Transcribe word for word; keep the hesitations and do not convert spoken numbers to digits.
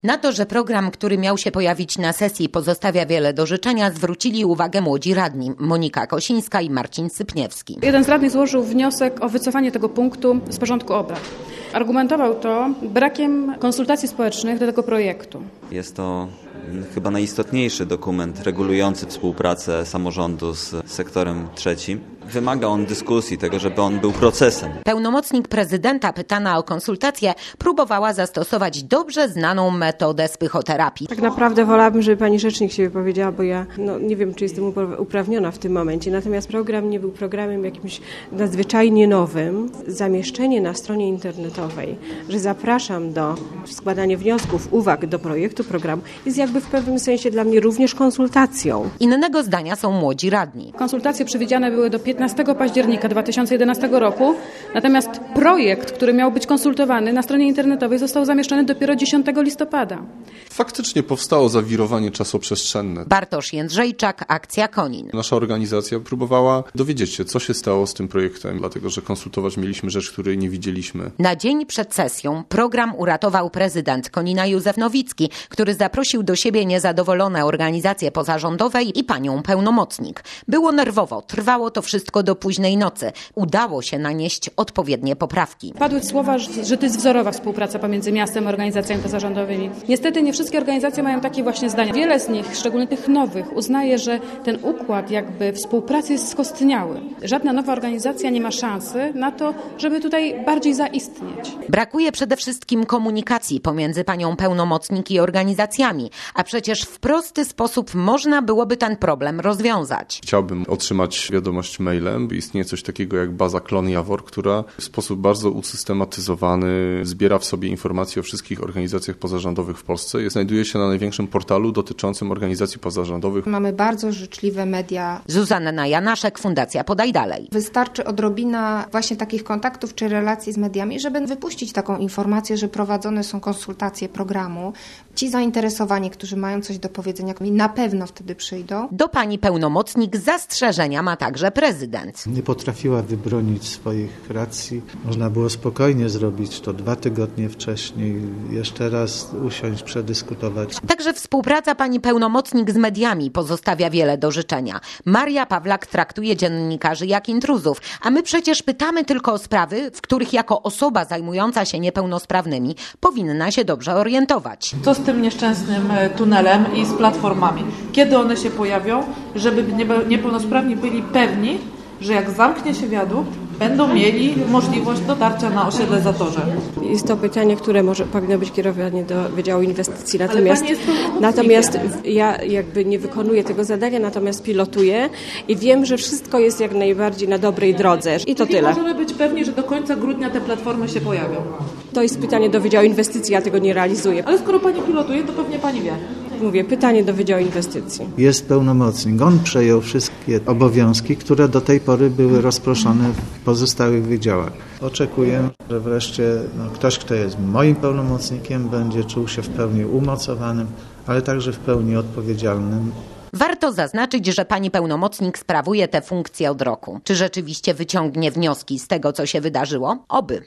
Na to, że program, który miał się pojawić na sesji, pozostawia wiele do życzenia, zwrócili uwagę młodzi radni Monika Kosińska i Marcin Sypniewski. Jeden z radnych złożył wniosek o wycofanie tego punktu z porządku obrad. Argumentował to brakiem konsultacji społecznych do tego projektu. Jest to chyba najistotniejszy dokument regulujący współpracę samorządu z sektorem trzecim. Wymaga on dyskusji, tego, żeby on był procesem. Pełnomocnik prezydenta, pytana o konsultacje, próbowała zastosować dobrze znaną metodę psychoterapii. Tak naprawdę wolałabym, żeby pani rzecznik się wypowiedziała, bo ja no, nie wiem, czy jestem uprawniona w tym momencie. Natomiast program nie był programem jakimś nadzwyczajnie nowym. Zamieszczenie na stronie internetowej, że zapraszam do składania wniosków, uwag do projektu programu, jest jakby w pewnym sensie dla mnie również konsultacją. Innego zdania są młodzi radni. Konsultacje przewidziane były do piętnastego października dwa tysiące jedenastego roku, natomiast projekt, który miał być konsultowany na stronie internetowej, został zamieszczony dopiero dziesiątego listopada. Faktycznie powstało zawirowanie czasoprzestrzenne. Bartosz Jędrzejczak, Akcja Konin. Nasza organizacja próbowała dowiedzieć się, co się stało z tym projektem, dlatego że konsultować mieliśmy rzecz, której nie widzieliśmy. Na dzień przed sesją program uratował prezydent Konina Józef Nowicki, który zaprosił do siebie niezadowolone organizacje pozarządowe i panią pełnomocnik. Było nerwowo, trwało to wszystko do późnej nocy. Udało się nanieść odpowiednie poprawki. Padły słowa, że to jest wzorowa współpraca pomiędzy miastem a organizacjami pozarządowymi. Niestety nie wszystkie organizacje mają takie właśnie zdania. Wiele z nich, szczególnie tych nowych, uznaje, że ten układ jakby współpracy jest skostniały. Żadna nowa organizacja nie ma szansy na to, żeby tutaj bardziej zaistnieć. Brakuje przede wszystkim komunikacji pomiędzy panią pełnomocnik i organizacjami, a przecież w prosty sposób można byłoby ten problem rozwiązać. Chciałbym otrzymać wiadomość mailem. Istnieje coś takiego jak baza Klon Jawor, która w sposób bardzo usystematyzowany zbiera w sobie informacje o wszystkich organizacjach pozarządowych w Polsce. Znajduje się na największym portalu dotyczącym organizacji pozarządowych. Mamy bardzo życzliwe media. Zuzanna Janaszek, Fundacja Podaj Dalej. Wystarczy odrobina właśnie takich kontaktów czy relacji z mediami, żeby wypuścić taką informację, że prowadzone są konsultacje programu. Ci zainteresowani, którzy mają coś do powiedzenia, na pewno wtedy przyjdą. Do pani pełnomocnik zastrzeżenia ma także prezydent. Nie potrafiła wybronić swoich racji. Można było spokojnie zrobić to dwa tygodnie wcześniej, jeszcze raz usiąść, przedyskutować. Także współpraca pani pełnomocnik z mediami pozostawia wiele do życzenia. Maria Pawlak traktuje dziennikarzy jak intruzów, a my przecież pytamy tylko o sprawy, w których jako osoba zajmująca się niepełnosprawnymi powinna się dobrze orientować. Co z tym nieszczęsnym tunelem i z platformami? Kiedy one się pojawią, żeby niepełnosprawni byli pewni, że jak zamknie się wiadukt, będą mieli możliwość dotarcia na osiedle Zatorze. Jest to pytanie, które może powinno być kierowane do Wydziału Inwestycji. Natomiast, natomiast ja jakby nie wykonuję tego zadania, natomiast pilotuję i wiem, że wszystko jest jak najbardziej na dobrej drodze. I to Czyli tyle. możemy być pewni, że do końca grudnia te platformy się pojawią. To jest pytanie do Wydziału Inwestycji, ja tego nie realizuję. Ale skoro pani pilotuje, to pewnie pani wie. Mówię, pytanie do Wydziału Inwestycji. Jest pełnomocnik. On przejął wszystkie obowiązki, które do tej pory były rozproszone w pozostałych wydziałach. Oczekuję, że wreszcie no, ktoś, kto jest moim pełnomocnikiem, będzie czuł się w pełni umocowanym, ale także w pełni odpowiedzialnym. Warto zaznaczyć, że pani pełnomocnik sprawuje tę funkcję od roku. Czy rzeczywiście wyciągnie wnioski z tego, co się wydarzyło? Oby.